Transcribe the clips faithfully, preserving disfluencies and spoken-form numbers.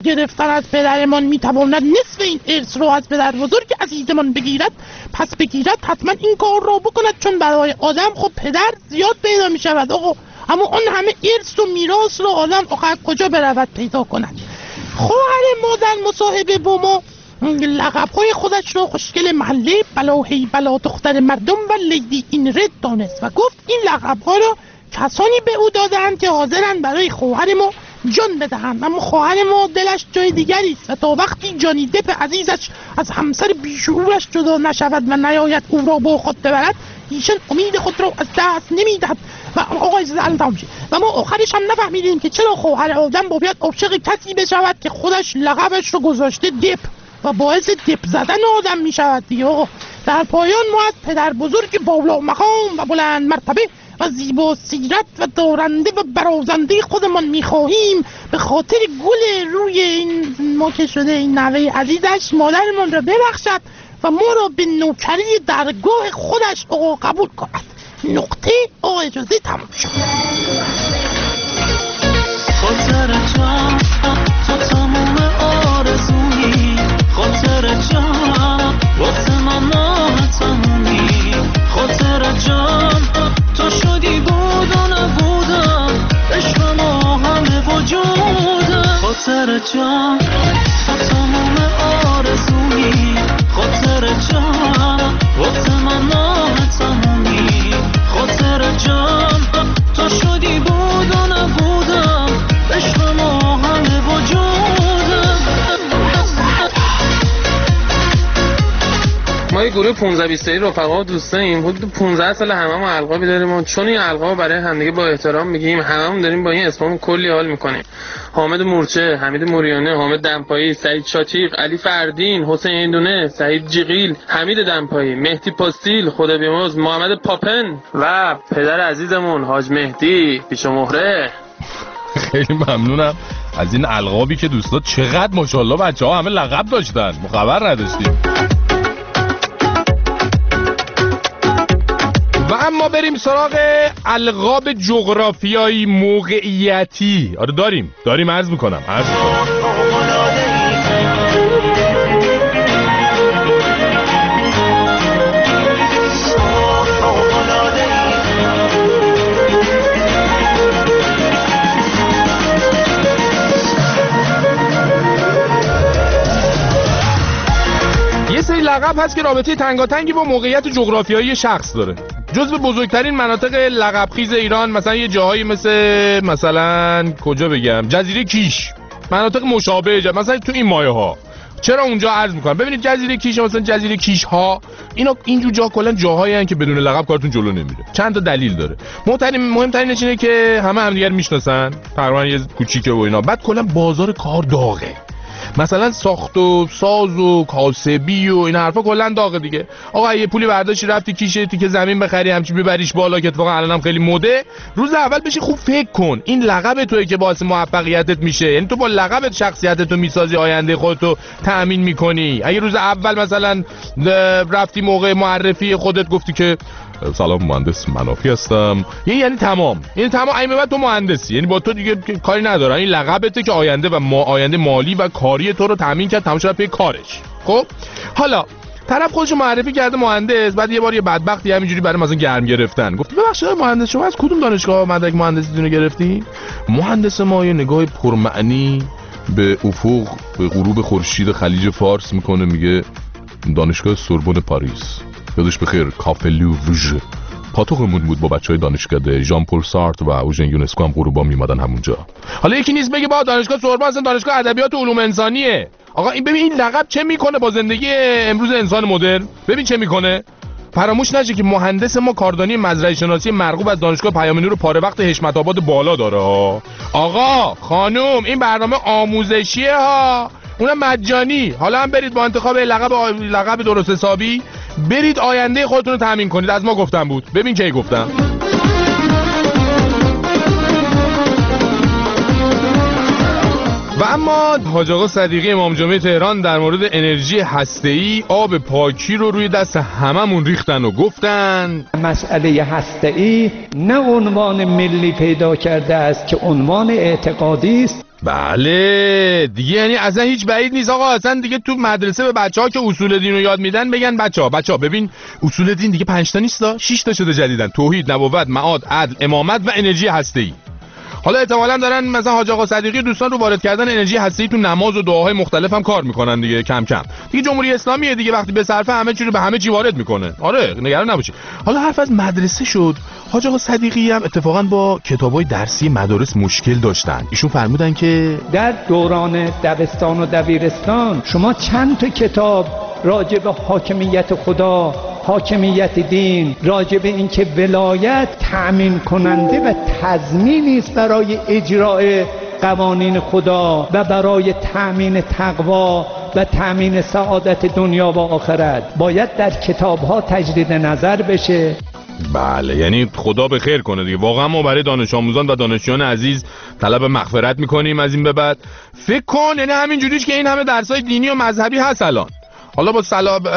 گرفتن از پدرمان میتواند نصف این ارث رو از پدر بزرگ عزیزمان بگیرد، پس بگیرد حتما این کار را بکند، چون برای آدم خب پدر زیاد پیدا میشود آقا. اما اون همه ارث و میراث رو آدم آخر کجا برود پیدا کند؟ خواهر ما در مصاحبه با ما لقب‌های خودش رو خوشگل محله، بلا هیبلا دختر مردم و لیدی این رد دانست و گفت این لقب‌ها رو کسانی به او دادند که حاضرند برای خواهر ما جان بدهند. اما خواهر ما دلش جای دیگری است و تا وقتی جانی دپ عزیزش از همسر بیشعورش جدا نشود و نیاید او را با خود ببرد، ایشان امید خود را از دست نمیدهد. و آقای زلطان و ما آخرش هم نفهمیدیم که چرا خواهر آدم باید عاشق کسی بشود که خودش لقبش رو گذاشته دپ و باعث دپ زدن آدم می شود دیگه. آقا در پایان ما از پدر بزرگ بالا مقام و بلند مرتبه و زیبا سیرت و دارنده و برازنده خودمان می خواهیم به خاطر گل روی این ما که شده این نوه عزیزش مادرمان را ببخشد و ما را به نوکری درگاه خودش آقا قبول کند. نقطه آقا اجازه تمام شد. خاطر جان تو تموم آرزویی، خاطر جان واسه من تمومی، خاطر جان تو شدی بود و نبودم، عشق ما همه وجودم، خاطر جان تو تموم آرزویی، خاطر جان واسه من تمومی، خاطر جان تو شدی بود و نبودم، عشق ما همه وجودم. ما یه گروه پانزده بیست رفقا و دوستاییم، حدود پانزده سال هممون القابی داریم، چون این القاب برای همدیگه با احترام میگیم، هممون داریم با این اسممون کلی حال میکنیم. حامد مورچه، حمید موریانه، حامد دمپایی، سعید شاتیق، علی فردین، حسین ایندونه، سعید جیغیل، حمید دمپایی، مهدی پاستیل، خدا بیامرز، محمد پاپن و پدر عزیزمون حاج مهدی پیش مهره. خیلی ممنونم از این القابی که دوستان چقدر ماشاءالله بچه‌ها همه لقب داشتن، ما خبر نداشتیم. و اما بریم سراغ القاب جغرافیایی موقعیتی. آره داریم داریم عرض میکنم عرض میکنم یه سری لقب هست که رابطه تنگاتنگی با موقعیت جغرافیایی شخص داره. جزو بزرگترین مناطق لقبخیز ایران مثلا یه جاهایی مثل مثلا کجا بگم جزیره کیش، مناطق مشابه جا. مثلا تو این مایه ها چرا اونجا عرض میکنم ببینید جزیره کیش مثلا جزیره کیش ها اینا اینجور جا کلا جاهایی هستن که بدون لقب کارتون جلو نمیره. چند تا دلیل داره. مهمترین مهمترینش اینه که همه همدیگر میشناسن، تقریبا یه کوچیکه و اینا. بعد کلا بازار کار داغه، مثلا ساخت و ساز و کاسبی و این حرفا کلا داغه دیگه. آقا یه پولی برداشتی رفتی کیشه تیکه زمین بخری همچین ببریش بالا که اتفاقا الانم خیلی مده، روز اول بشی خوب فکر کن این لقب توئه که باعث موفقیتت میشه. یعنی تو با لقبت شخصیتتو میسازی، آینده خودتو تأمین میکنی. اگه روز اول مثلا رفتی موقع معرفی خودت گفتی که سلام مهندس منافی هستم، یعنی یعنی تمام یعنی تمام این بعد تو مهندسی، یعنی با تو دیگه کاری ندارن. این لقبته که آینده و ما آینده مالی و کاری تو رو تامین کرد، تمام شد پی کارش. خب حالا طرف خودشو معرفی کرده مهندس، بعد یه بار یه بدبختی همینجوری برای مثلا گرم گرفتن گفت ببخشید مهندس شما از کدوم دانشگاه مدرک مهندسیتون رو گرفتی؟ مهندس ما یه نگاه پرمعنی به افق به غروب خورشید خلیج فارس میکنه، میگه دانشگاه سوربن پاریس. یادش بخیر کافه لووژ پاتوقمون بود با بچهای دانشکده ژان پل سارت و اوژن یونسکو هم غروبا میمدن همونجا. حالا یکی نیست بگه با دانشگاه سوربن اصلا دانشگاه ادبیات و علوم انسانیه. آقا این ببین این لقب چه میکنه با زندگی امروز انسان مدرن، ببین چه میکنه. فراموش نشه که مهندس ما کاردانی مزرعه شناسی مرغوب از دانشگاه پیام نور پاره وقت حشمت آباد بالا داره ها. آقا خانوم این برنامه آموزشیه ها، اونم مجانی. حالا هم برید با انتخاب لقب لقب درست حسابی برید آینده خودتون رو تامین کنید. از ما گفتم بود، ببین کی گفتم. و اما حاج آقا صدیقی امام جمعه تهران در مورد انرژی هسته‌ای آب پاکی رو روی دست هممون ریختن و گفتن مسئله هسته‌ای نه عنوان ملی پیدا کرده است که عنوان اعتقادی است، بله دیگه، یعنی اصلا هیچ بعید نیست آقا، اصلا دیگه تو مدرسه به بچه‌ها که اصول دین رو یاد میدن بگن بچه‌ها بچه‌ها ببین اصول دین دیگه پنج تا نیستا، شش تا شده جدیدن: توحید، نبوت، معاد، عدل، امامت و انرژی هسته‌ای. حالا احتمالاً دارن مثلا حاج آقا صدیقی دوستان رو وارد کردن انرژی هسته‌ای تو نماز و دعاهای مختلف هم کار میکنن دیگه، کم کم دیگه. جمهوری اسلامیه دیگه، وقتی به صرفه همه چی رو به همه چی وارد میکنه. آره نگران نباشید. حالا حرف از مدرسه شد، حاج آقا صدیقی هم اتفاقاً با کتابای درسی مدارس مشکل داشتن. ایشون فرمودن که در دوران دبستان و دبیرستان شما چند تا کتاب راجع به حاکمیت خدا، حاکمیت دین، راجع به اینکه ولایت تأمین کننده و تضمینی است برای اجرای قوانین خدا و برای تأمین تقوا و تأمین سعادت دنیا و آخرت، باید در کتاب‌ها تجدید نظر بشه. بله یعنی خدا به خیر کنه دیگه. واقعا ما برای دانش آموزان و دانشجویان عزیز طلب مغفرت میکنیم از این به بعد. فکر کن یعنی همین جوریش که این همه درسای دینی و مذهبی هست الان، حالا با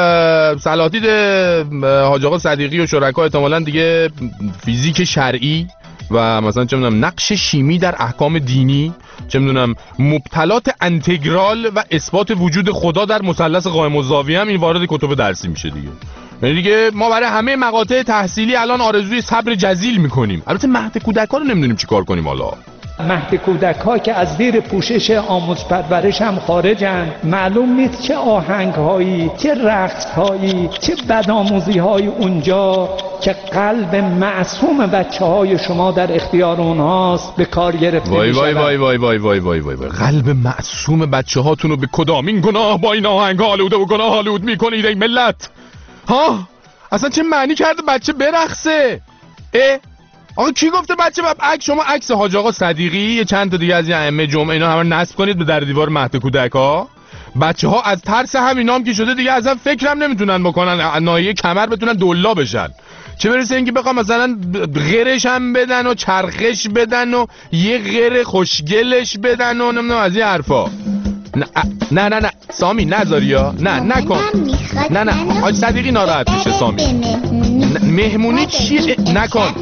سلاتید حاج آقا صدیقی و شرکا احتمالاً دیگه فیزیک شرعی و مثلا چه میدونم نقش شیمی در احکام دینی، چه میدونم مبتلات انتگرال و اثبات وجود خدا در مثلث قائم الزاویه هم این وارد کتب درسی میشه دیگه. یعنی دیگه ما برای همه مقاطع تحصیلی الان آرزوی صبر جزیل میکنیم. البته مهد کودکان رو نمیدونیم چی کار کنیم. حالا مهد کودک ها که از زیر پوشش آموز پرورش هم خارجن، معلوم نیست چه آهنگ هایی، چه رقص هایی، چه بدآموزی هایی اونجا که قلب معصوم بچه های شما در اختیار اونهاست به کار گرفته وای میشود. وای وای وای وای وای وای وای وای قلب معصوم بچه هاتون رو به کدامین گناه با این آهنگ آلوده و گناه آلود میکنید ای ملت؟ ها اصلا چه معنی کرده بچه برقصه؟ اه آقا کی گفته بچه باب عکس؟ شما عکس حاج آقا صدیقی چند تا دیگه از این ائمه جمعه اینا همه نصب کنید به در دیوار مهد کودک ها. بچه ها از ترس همینام که شده دیگه اصلا فکرم نمیتونن بکنن ناحیه کمر بتونن دلا بشن، چه برسه اینکه بخوام مثلا غرش هم بدن و چرخش بدن و یه غر خوشگلش بدن و نمیدونم از این حرفا. نه نه نه نه سامی نذاری یا نه نکن. نه نه حاج صدیقی ناراحت میشه سامی. مهمونی چیه؟ نکن.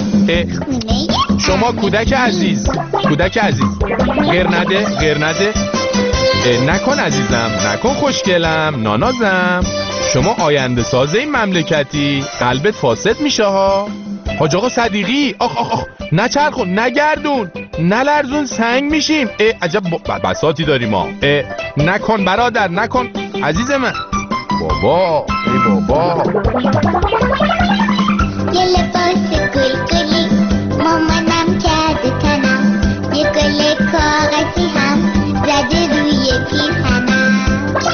شما کودک عزیز، کودک عزیز غیر نده، غیر نده نکن عزیزم، نکن خوشگلم، نانازم. شما آینده سازه این مملکتی، قلبت فاسد میشه ها. حاج آقا صدیقی آخ آخ آخ نچرخون، نگردون، نلرزون، سنگ میشیم. اه عجب بساطی داریم ما. نکن برادر، نکن عزیز من. بابا ای بابا یه لباس گل گلی مامانم کرده تنم، یه گل کاغذی هم زده روی پیرهنم،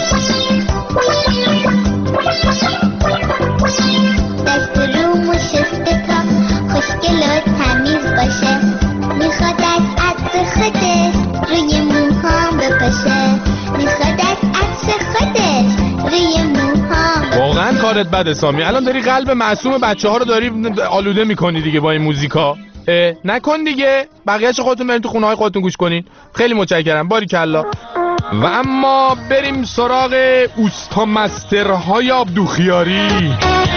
دست رومو شسته تا خوشگل و تمیز باشه، میخواد از عطر خودش روی موهام بپاشه، میخواد از عطر خودش روی موهام. واقعا کارت بده سامی، الان داری قلب معصوم بچه ها رو داری آلوده میکنی دیگه با این موزیکا. نکن دیگه، بقیه‌اش خودتون برین تو خونه های خودتون گوش کنین. خیلی متشکرم، باریکلا. و اما بریم سراغ اوستا مسترهای آبدوخیاری.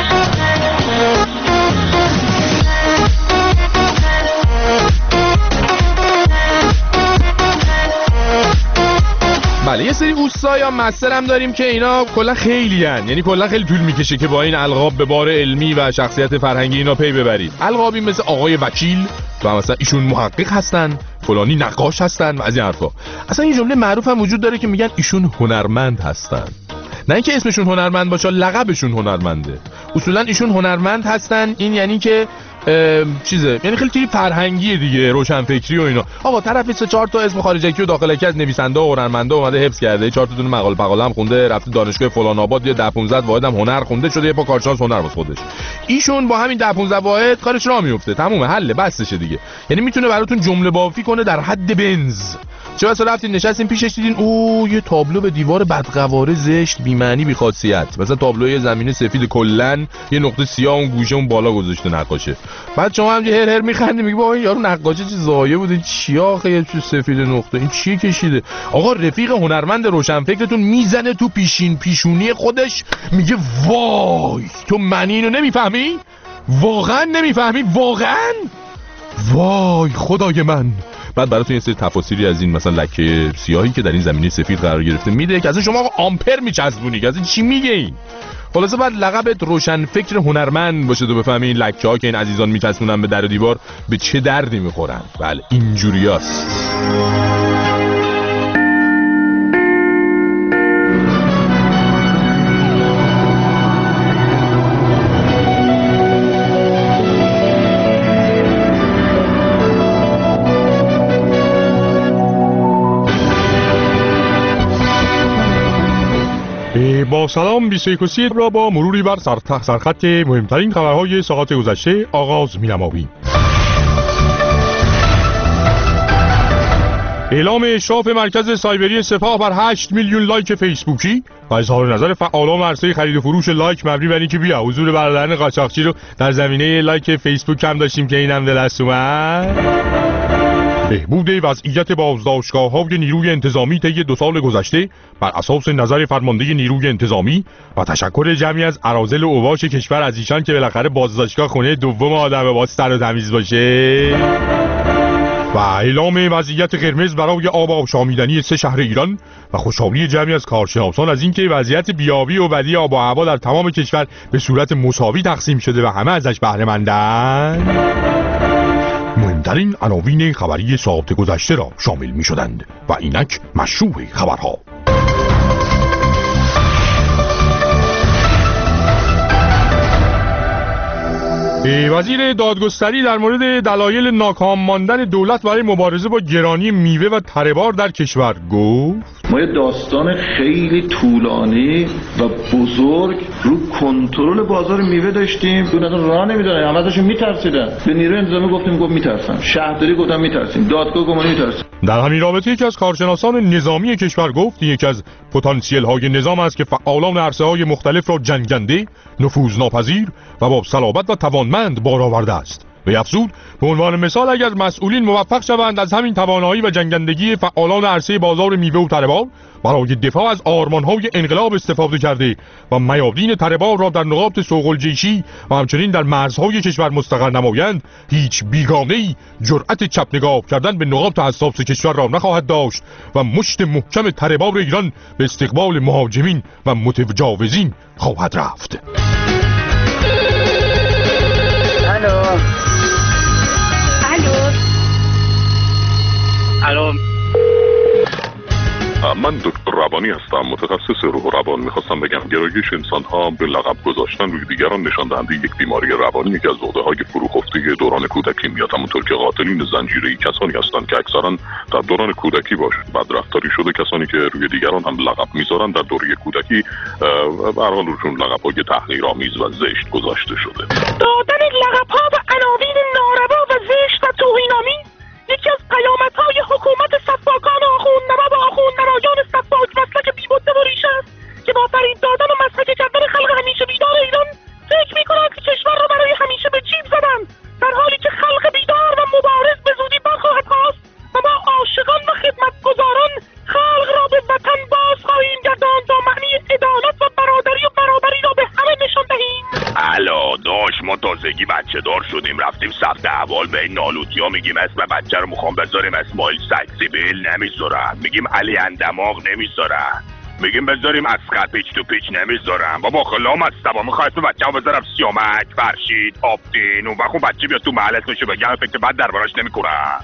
بله یه سری اوستا یا مستر هم داریم که اینا کلا خیلی هن. یعنی کلا خیلی طول میکشه که با این القاب به بار علمی و شخصیت فرهنگی اینا پی ببرید. القابی مثل آقای وکیل و مثلا ایشون محقق هستن، فلانی نقاش هستن و از این حرفا. اصلا این جمله معروف هم وجود داره که میگن ایشون هنرمند هستن، نه اینکه اسمشون هنرمند باشه، لقبشون هنرمنده. اصولا ایشون هنرمند هستن، این یعنی که چیزه، یعنی خیلی چیزی فرهنگیه دیگه، روشنفکری و اینا. آقا طرف سه چهار تا اسم خارجی و داخلکی از نویسنده و هنرمنده اومده حفظ کرده، چهار تا دونه مقاله مقاله هم خونده، رفته دانشگاه فلان آباد یه ده پانزده واحد هم هنر خونده شده، یه پا کارشناس هنر واسه خودش. ایشون با همین ده پانزده واحد کارش راه میفته، تمومه، حل بسشه دیگه. یعنی میتونه براتون جمله بافی کنه در حد بنز. چه واسه رفتین نشستین پیشش دیدین او یه تابلو به دیوار بدقواره زشت بی معنی بی خاصیت، مثلا تابلوی زمین سفید کلن یه نقطه سیاه اون گوشه اون بالا گذاشته نقاشه. بعد شما هم هر هر میخندی میگی بابا یارو نقاشه چه زایه بود، این چی آخه یه چیز سفید نقطه، این چی کشیده؟ آقا رفیق هنرمند روشنفکرتون میزنه تو پیشین پیشونی خودش میگه وای تو معنی اینو نمیفهمی؟ واقعا نمیفهمی؟ واقعا؟ وای خدای من، بعد براتون یه سری تفاصیلی از این مثلا لکه سیاهی که در این زمینه سفید قرار گرفته میده که اصلا شما آقا آمپر میچسبونی که اصلا چی میگه این. خلاصه بعد لقبت روشن فکر هنرمند باشه تو بفهمی این لکه ها که این عزیزان میچسبونن به در و دیوار به چه دردی میخورن. بله اینجوریاست. با سلام بیست و یک و سی را با مروری بر سرخط سرخط مهمترین خبرهای ساعات گذشته آغاز می‌نماییم. اعلام اشراف مرکز سایبری سپاه بر هشت میلیون لایک فیسبوکی و اظهار نظر فعالان عرصه خرید و فروش لایک مبنی بر اینکه بیا حضور برادران قاچاقچی رو در زمینه لایک فیسبوک کم داشتیم که اینم دلست اومد. بهبود وضعیت بازداشتگاه‌های نیروی انتظامی طی دو سال گذشته بر اساس نظر فرمانده نیروی انتظامی و تشکر جمعی از اراذل اوباش کشور از ایشان که بالاخره بازداشتگاه خونه دوم آدم با سر و تمیز باشه. و اعلام وضعیت قرمز برای آب آشامیدنی سه شهر ایران و خوشحالی جمعی از کارشناسان از اینکه وضعیت بیابی و بدی آب و هوا در تمام کشور به صورت مساوی تقسیم شده و همه ازش بهره مندند. مهمترین عناوین خبری ساعت گذشته را شامل می شدند و اینک مشروع خبرها. وزیر دادگستری در مورد دلایل ناکام ماندن دولت برای مبارزه با گرانی میوه و تره‌بار در کشور گفت ما یه داستان خیلی طولانی و بزرگ رو کنترل بازار میوه داشتیم. دولت راه نمیدونه، همه ازشون میترسیدن. به نیروی انتظامی گفتیم گفت میترسن، شهرداری گفتن میترسیم، دادگاه گفت میترسیم. در همین رابطه یکی از کارشناسان نظامی کشور گفت یکی از پتانسیل های نظام است که فعالان عرصه های مختلف را جنگنده، نفوذناپذیر و با صلابت و توانمند بار آورده است. و افزود به عنوان مثال اگر مسئولین موفق شوند از همین توانایی و جنگندگی فعالان عرصه بازار میوه و تره‌بار برای دفاع از آرمان‌های انقلاب استفاده کرده و میادین تره‌بار را در نقاط سوق‌الجیشی و همچنین در مرزهای کشور مستقر نمایند، هیچ بیگانه‌ای جرأت چپ نگاه کردن به نقاط حساس کشور را نخواهد داشت و مشت محکم تره‌بار ایران به استقبال مهاجمین و متجاوزین خواهد رفت. الو الو من دکتر روانی هستم، متخصص روح و روان. میخواستم بگم گرایش انسان ها به لقب گذاشتن روی دیگران نشان دهنده یک بیماری روانی که از عقده‌های فروخفته دوران کودکی میاد. همونطور که قاتلین زنجیره‌ای کسانی هستند که اکثرا در دوران کودکی باش بدرفتاری شده، کسانی که روی دیگران هم لقب میذارن در دوره کودکی به هر حال روشون لقب‌های تحقیرآمیز و زشت گذاشته شده. دادن لقب‌ها و عناوین ناروا و زشت و توهین‌آمیز یکی از پیامدهای حکومت سفاکان آخوندنما و آخوندنمایان سفاک مسلک بی‌بده و ریشه است که با فریب دادن و مسلک کردن خلق همیشه بیدار ایران فکر می‌کنند که کشور را برای همیشه به جیب زدند، در حالی که خلق بیدار و مبارز به زودی برخواهد خاست و ما عاشقان و خدمتگزاران خلق را به وطن باز خواهیم گرداند تا معنی عدالت و برادری و برابری را به همه نشان دهیم. الا داش ما تازگی بچه دار شدیم، رفتیم ثبت احوال به این نالوتیا میگیم اسم بچه رو میخوام بذاریم اسماعیل سکسیبیل، نمیذارن. میگیم علی اندماغ، نمیذارن. میگیم بذاریم اسقر پیچ تو پیچ، نمیذارن. بابا خلام هستم میخواید بچه ها بذارم سیامک، فرشید، آبدین، اون وقت بچه بیاد تو محل اسمشو بگم فکر بعد دربارش نمیکنن.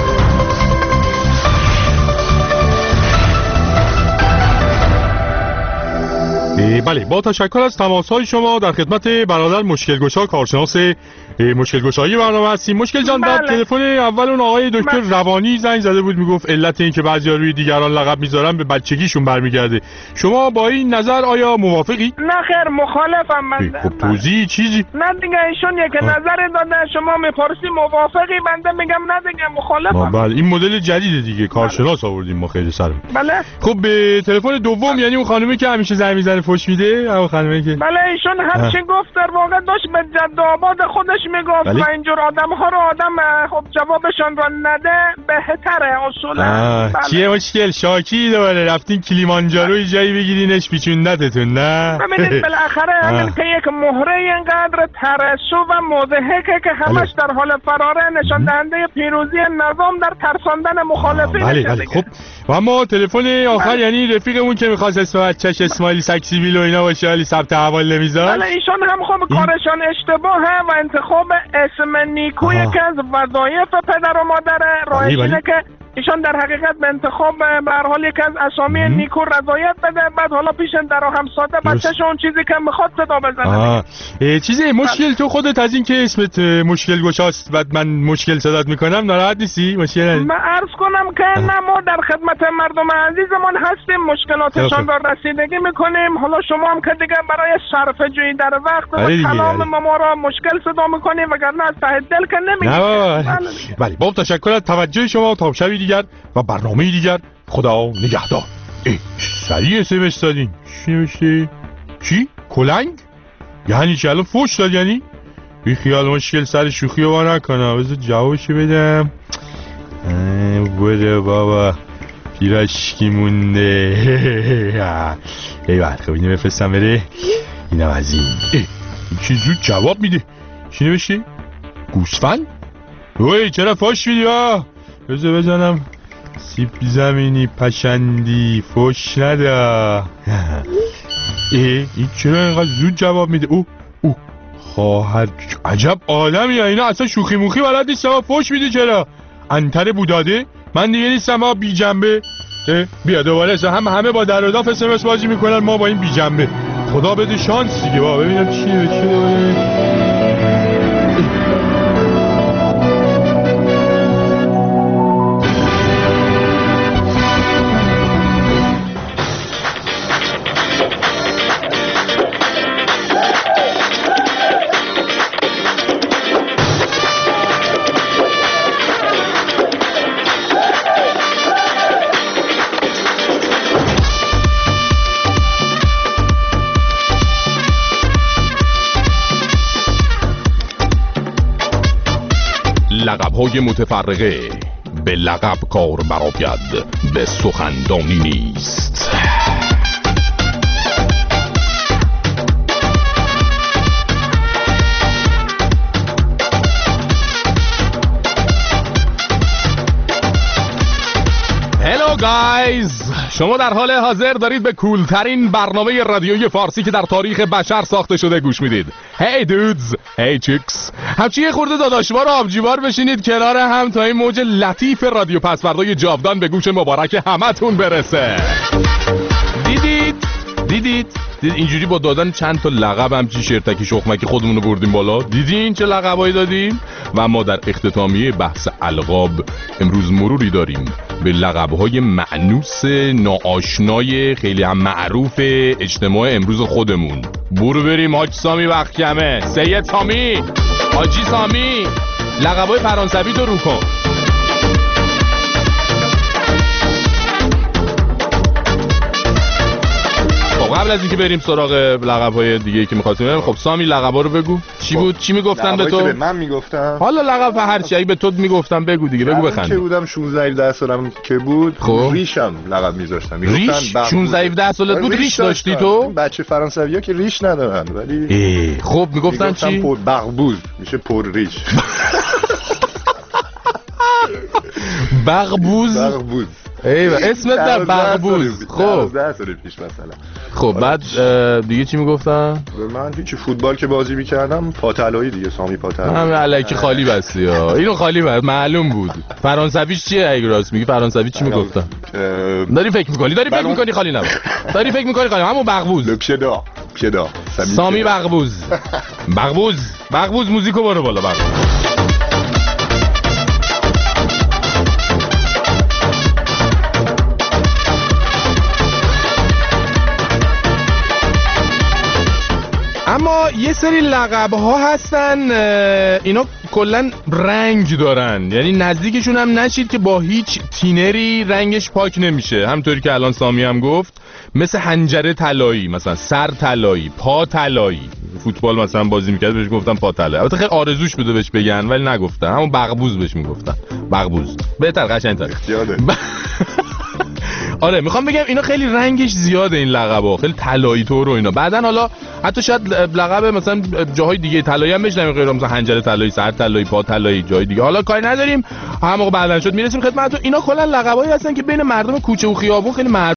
بله، با تشکر از تماس‌های شما در خدمت برادر مشکلگشا کارشناس مشکلگشایی برنامه هستیم. مشکل جان، بعد تلفن اول اون آقای دکتر روانی زنگ زده بود، میگفت علت این که بعضی‌ها روی دیگران لقب میذارن به بچگیشون برمیگرده. شما با این نظر آیا موافقی؟ نه خیر، مخالفم من. خب توضیح چیزی؟ نه دیگه ایشون یک نظر داده، شما میپرسی موافقی، بنده میگم نه دیگه مخالفم. بله، این مدل جدیده دیگه، کارشناس آوردیم ما خیلی سر. بله. خب به تلفن دوم، یعنی اون خانومی که همیشه زنگ میزنه فوش فوش میده همون خانمه که؟ بله ایشون هر چی گفت در واقع داشت به جد آباد خودش میگفت بله؟ و اینجور آدم ها رو آدم خب جوابشون رو نده بهتره اصولا. بله. چیه مشکل؟ شاکی دوباره رفتین کلیمانجارو جایی بگیرینش پیچوندتتون نه؟ ببینید بالاخره همین که یک مهره اینقدر ترسو و مضحکه که همش در حال فراره نشان دهنده پیروزی نظام در ترساندن مخالفین. بله بله خب و اما تلفن آخر بله. یعنی رفیقمون که می‌خواست اسم بچه‌ش اسماعیل سکسی بیل و اینا باشه ولی ثبت احوال نمیذاره. بله ایشون هم خب کارشان اشتباهه و انتخاب اسم نیکو یکی از وظایف پدر و مادر راهش اینه که ایشان در حقیقت به انتخاب به هر حال یک از اسامی نیکو رضایت بده، بعد حالا پیش در هم ساده بچه‌ش اون چیزی که میخواد صدا بزنه. چیزی مشکل تو خودت از این که اسمت مشکل گشاست بعد من مشکل صدات میکنم ناراحت نیستی؟ مشکل نداری؟ من عرض کنم که نه ما در خدمت مردم عزیزمون هستیم، مشکلاتشان را رسیدگی میکنیم. حالا شما هم که دیگه برای صرفه جویی در وقت و کلام ما را مشکل صدا میکنیم وگرنه از ته دل که نمیگیم. بله با تشکر از توجه شما. تا شبی دیگر و برنامه دیگر خدا نگهدار. ای سریع اسمش دادین چی نوشته؟ چی؟ کلنگ؟ یعنی چی الان فوش داد یعنی؟ بی خیال مشکل سر شوخی رو با نکنم بذار جوابشو بدم. بوده بابا پیراشکی مونده. ای وقت خب اینو بفرستم بره اینم از این. ای چی زود جواب میده. چی نوشته؟ گوسفند؟ اوی چرا فوش میدی ها؟ بذار بزنم سیب زمینی پشندی فوش نده. ای این چرا اینقدر زود جواب میده؟ او او خواهر عجب آدمی اینا اصلا شوخی موخی بلد نیست. ما فوش میده چرا؟ انتر بوداده من دیگه نیستم ما بی جنبه. بیا دوباره هم همه با در و داف اس ام اس بازی میکنن ما با این بی جنبه. خدا بده شانس دیگه با ببینم چیه چیه دوباره. لقب‌های متفرقه به لقب کار برآید به سخندانی نیست. هلو گایز، شما در حال حاضر دارید به کولترین برنامه رادیویی فارسی که در تاریخ بشر ساخته شده گوش میدید. هی دودز، هی چیکس، همچی یه خورده داداشوار و آبجیوار بشینید کنار هم تا این موج لطیف رادیو پسوردای جاودان به گوش مبارک همتون برسه. دیدید؟ دیدید؟ دید اینجوری با دادن چند تا لقب همچی شرطکی شخمکی خودمونو بردیم بالا. دیدین چه لقبایی دادیم؟ و ما در اختتامیه بحث القاب امروز مروری داریم به لقب‌های مأنوس ناآشنای خیلی هم معروف اجتماع امروز خودمون. برو بریم حاج سامی وقت کمه. سید سامی، حاجی سامی، لقب‌های فرانسوی تو رو کن. قبل از اینکه بریم سراغ لقب‌های دیگه که می‌خواستیم بریم، خب سامی لقب‌ها رو بگو. چی بود؟ چی میگفتن به تو؟ به من میگفتن. حالا لقب هر چی اگه به تو میگفتم بگو دیگه، بگو بخند. که بودم شانزده هفده سالم که بود، خب ریشم لقب می‌ذاشتن. ریش شانزده هفده سالت بود ریش داشتی تو؟ بچه فرانسوی‌ها که ریش ندارن ولی خب میگفتن چی؟ پر بغبوز میشه پر ریش. بغبوز؟ بغبوز. ایوه اسمت در بغبوز. خب ده سال پیش مثلا. خب بعد دیگه چی میگفتن؟ من هیچ فوتبال که بازی میکردم پاتالایی دیگه سامی پاتالایی. همه الکی خالی بستی ها. اینو خالی بست معلوم بود. فرانسویش چیه اگه راست میگی؟ فرانسوی چی میگفتن؟ داری فکر میکنی؟ داری فکر میکنی خالی نبود. داری فکر میکنی خالی همون بغبوز. پیدا پیدا سامی بغبوز. بغبوز بغبوز موزیکو برو بالا بغبوز. اما یه سری لقب ها هستن اینا کلن رنگ دارن، یعنی نزدیکشون هم نشید که با هیچ تینری رنگش پاک نمیشه. همطوری که الان سامی هم گفت، مثل حنجره طلایی، مثلا سر طلایی، پا طلایی. فوتبال مثلا بازی میکرد بهش گفتن پا طلایی. البته خیلی آرزوش بوده بهش بگن ولی نگفتن، همون بغبوز بهش میگفتن. بغبوز بهتر، قشنگ‌تر. یاده. آره میخوام بگم اینا خیلی رنگش زیاده این لقبا، خیلی طلایی طور و اینا. بعدن حالا حتی شاید لقب مثلا جاهای دیگه طلایی هم بشنویم، غیر مثلا حنجره طلایی، سر طلایی، پا طلایی، جای دیگه. حالا کاری نداریم، هم موقع بعدن شد میرسیم خدمتتون. اینا کلا لقبایی هستن که بین مردم کوچه و خیابون خیلی